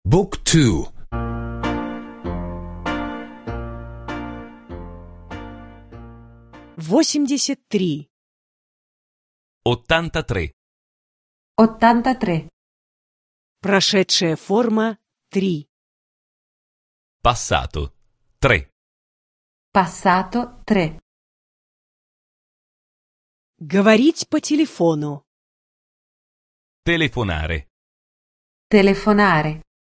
Book 2. 83. 83. 83. Прошедшая форма 3. Passato 3. Passato 3. Говорить по телефону. Telefonare. Telefonare.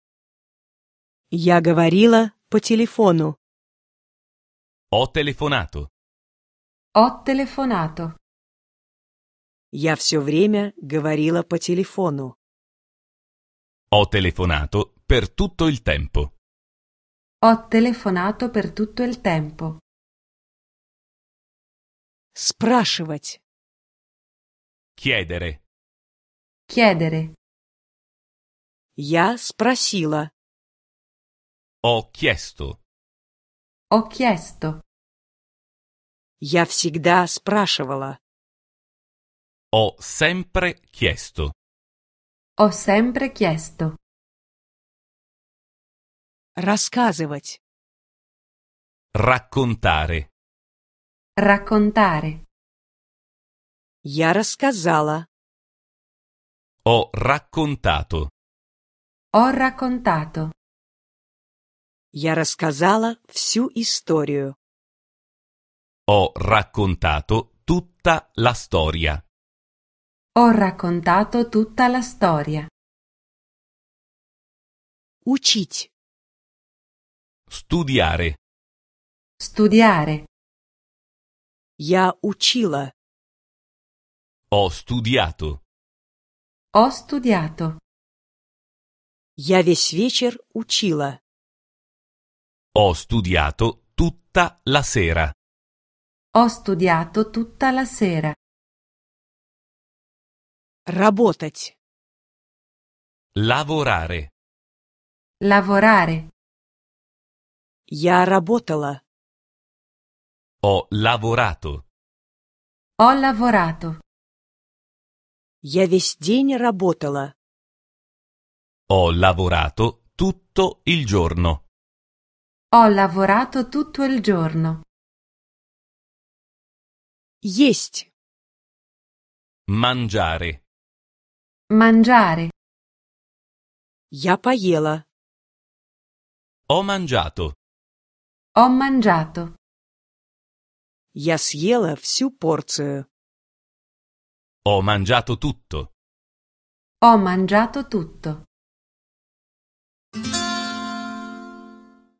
Я говорила по телефону. Ho telefonato. Ho telefonato. Я все время говорила по телефону. Ho telefonato per tutto il tempo. Ho telefonato per tutto il tempo. Спрашивать. Chiedere. Chiedere. Я спросила. Ho chiesto. Ho chiesto. Я всегда спрашивала. Ho sempre chiesto. Ho sempre chiesto. Рассказывать. Raccontare. Raccontare. Я рассказала. Ho raccontato. Ho raccontato. Я рассказала всю историю. Ho raccontato tutta la storia. Ho raccontato tutta la storia. Учить. Studiare. Studiare. Я учила. Ho studiato. Ho studiato. Я весь вечер учила. Ho studiato tutta la sera. Ho studiato tutta la sera. Работать. Lavorare. Lavorare. Я работала. Ho lavorato. Ho lavorato. Я весь день работала. Ho lavorato tutto il giorno. Ho lavorato tutto il giorno. Есть. Mangiare. Mangiare. Я поела. Ho mangiato. Ho mangiato. Я съела всю порцию. Ho mangiato tutto. Ho mangiato tutto.